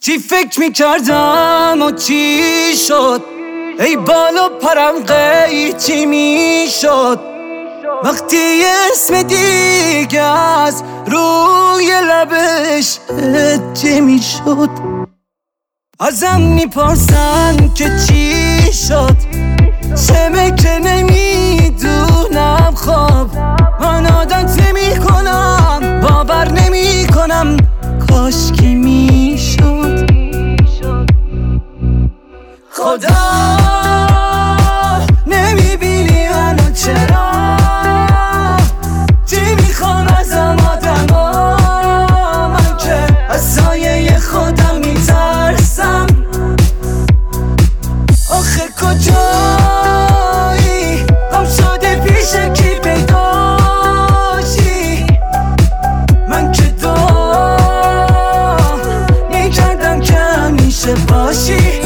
چی فکر میکردم و چی شد؟ ای بالا پرم قیچی میشد وقتی اسم دیگه از روی لبش هجی میشد. ازم میپرسن که چی شد، چمه که نمیدونم. خب من عادت نمیکنم، باور نمیکنم، کاش که میشد. خدا نمیبینی منو چرا؟ چی میخوام ازم آدما؟ من که از سایه خودم میترسم. آخه کجایی؟ هم شده پیش کی پیداشی؟ من که دعا میکردم که همیشه باشی.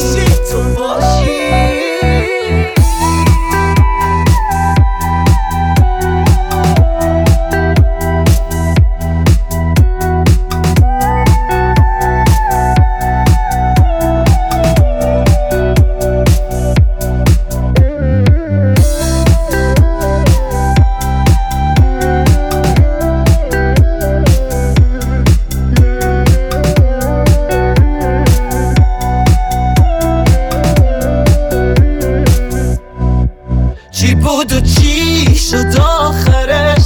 چی بود و چی شد آخرش؟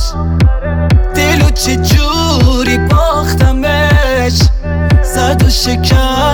دلو چه جوری باختمش؟ زد و شکست